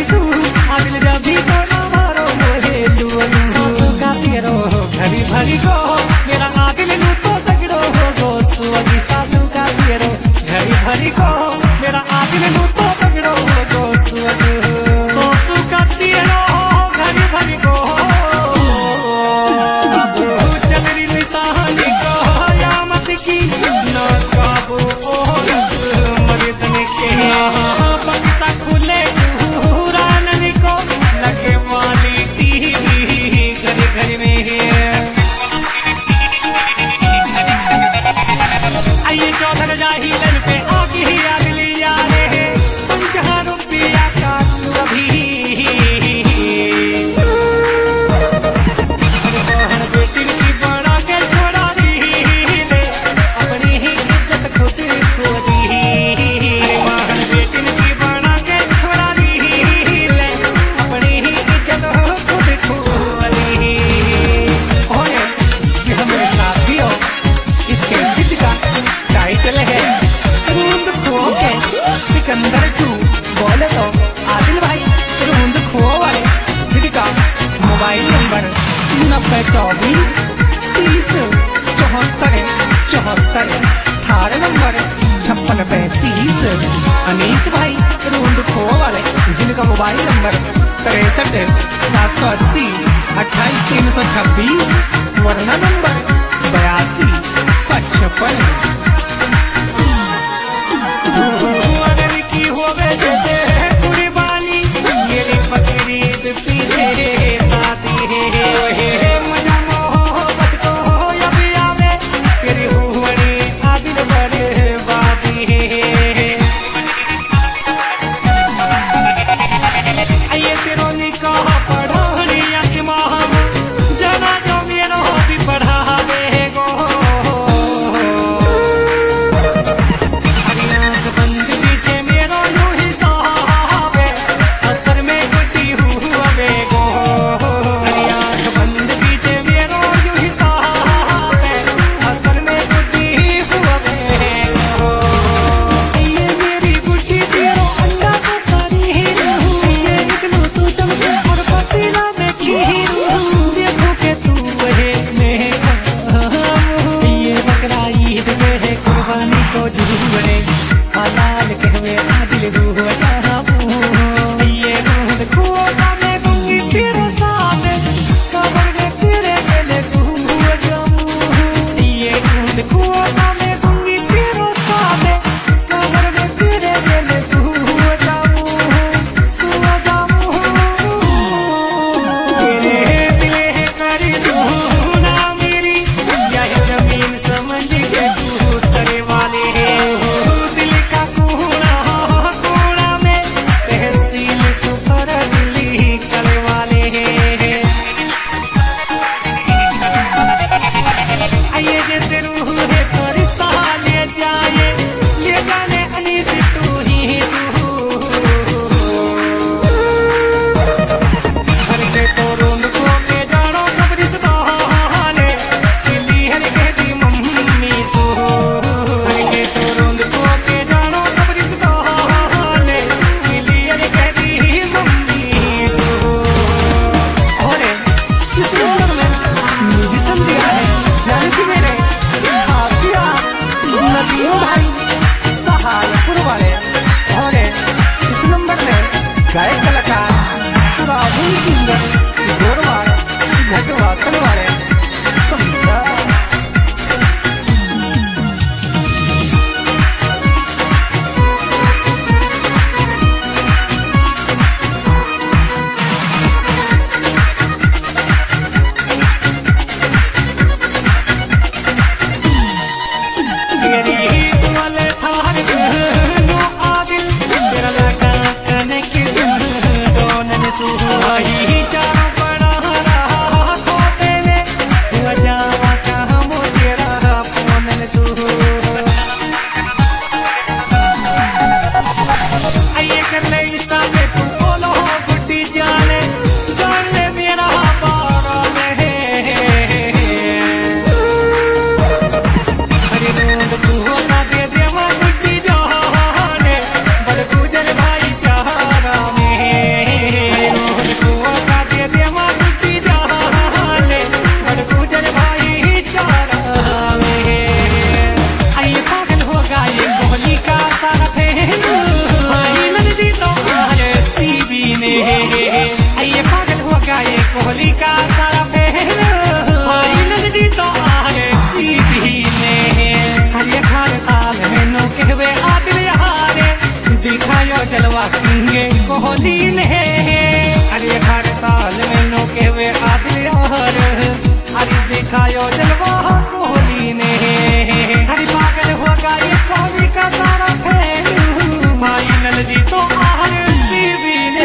सू आदिल जभी को ना मारो मोहे लुअनु सासू का तेरो घड़ी भरी को मेरा आदिल लू तो तगड़ो हो गो सुअगी सासू का तेरो घड़ी भरी को मेरा आदिल लू तो तगड़ो हो गो सुअगी सासू का तेरो घड़ी भरी को चलरी निशानी को यामत की ना काबू औरत मर्दन के बक्सा खुले रानन को लगे वाली टीवी घर घर में आइए चौधर जाहिलन पे आगे ही अगली यारे 50 रुपया का अभी सिकंदर टू बोले तो आदिल भाई रूंद खो वाले सिटी का मोबाइल नंबर 9024 30 74 थार नंबर 5635 अनीस भाई रूंद खो वाले जिनका मोबाइल नंबर 63 780 28 326 वरना नंबर 82 55 जैसे कुर्बानी मेरी फकीरीद पीछे साथी है मजा मोहब्बत को अभी आवे तेरी हुआनी आदिल बर्बादी है आइए तेरो निकाह पढ़ानिया इमाम जना जो मेरो भी पढ़ावे गो गायक कलाकार राहुल सिंगर गोरवाड़ घटवासन वाले समझा चारों बड़ा रहा तो तेरे ये पागल हो गया ये कोहली का सारा पहन फाइनल दी तो आगे सीधी में हर ये खाने साल में नो कहवे आदिल यारे दिखायो जलवा किंगे कोहली ने हर ये खाने साल में नो कहवे आदिल यारे हर दिखायो जलवा कोहली ने हर पागल हो गया ये कोहली का सारा पहन फाइनल दी तो आगे सीधी ने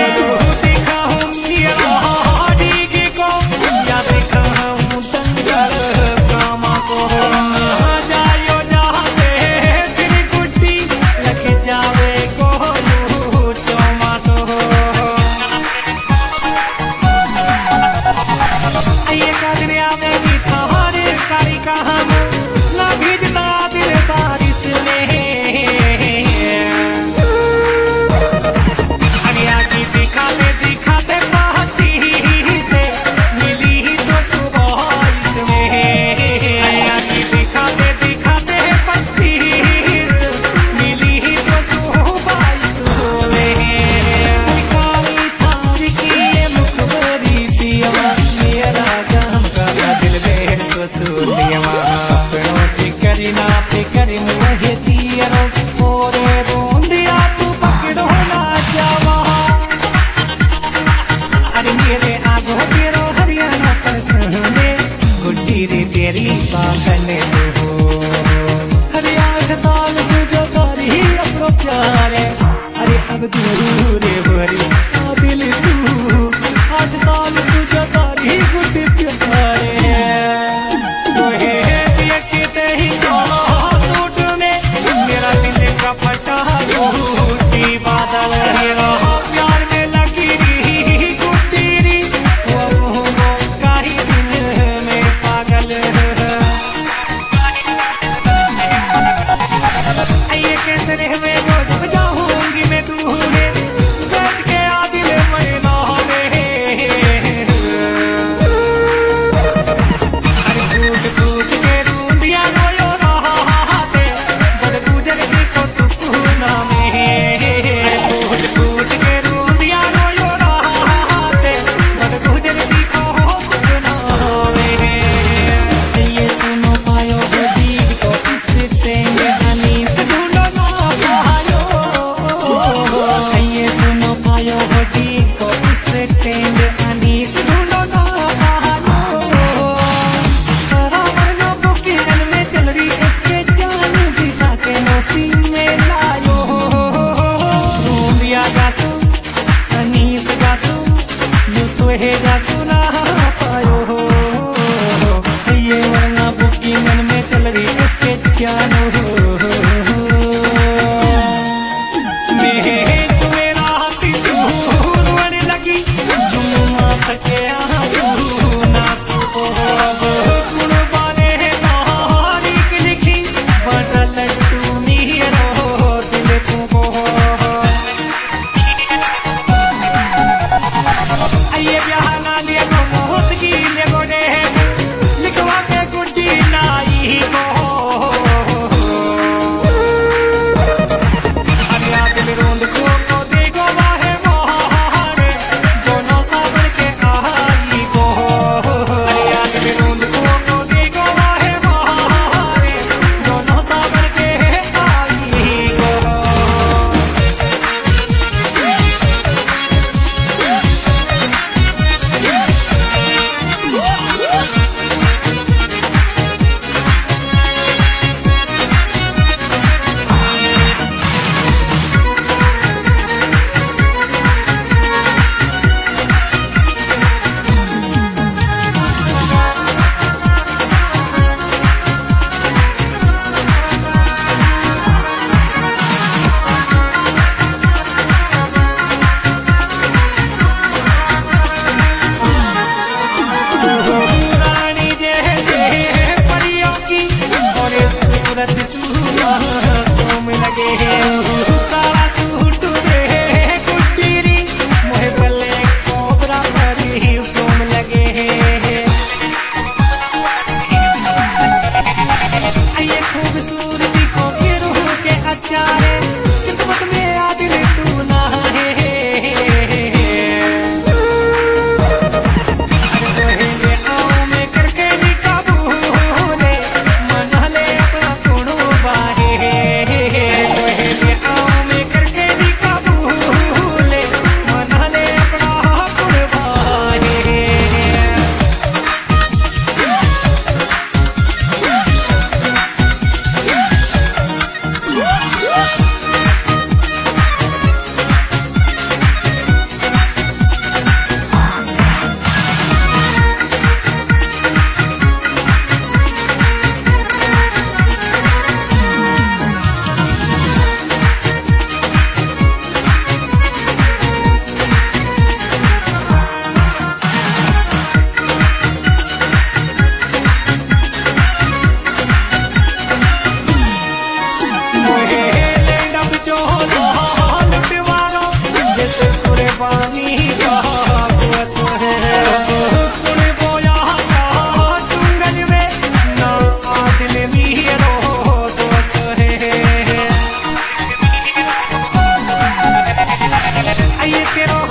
तेरी बागने से हो हरे 8 साल से जो तारी अपनो प्यार है अरे अब दूर भरी दिल सू 8 साल से जो तारी गुड प्यार है तोहे देखते ही सूट में मेरा दिल का फटा टूटी बादल है प्यार में लगी रही गुट्टी वो काही दिल में पागल कैसे रहवे जब जाऊंगी मैं दूरे बैठ के आदिल मरना में अरे टूट टूट के रूंदिया रोयो राते बड़ गुजर की को सुकूना में टूट टूट के रूंदिया रोयो राते बड़ गुजर की को सुकूना में ये सुनो पायो दीद को किस तेंगे अनीस ढूंढो ये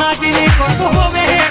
आदिले कसो होवे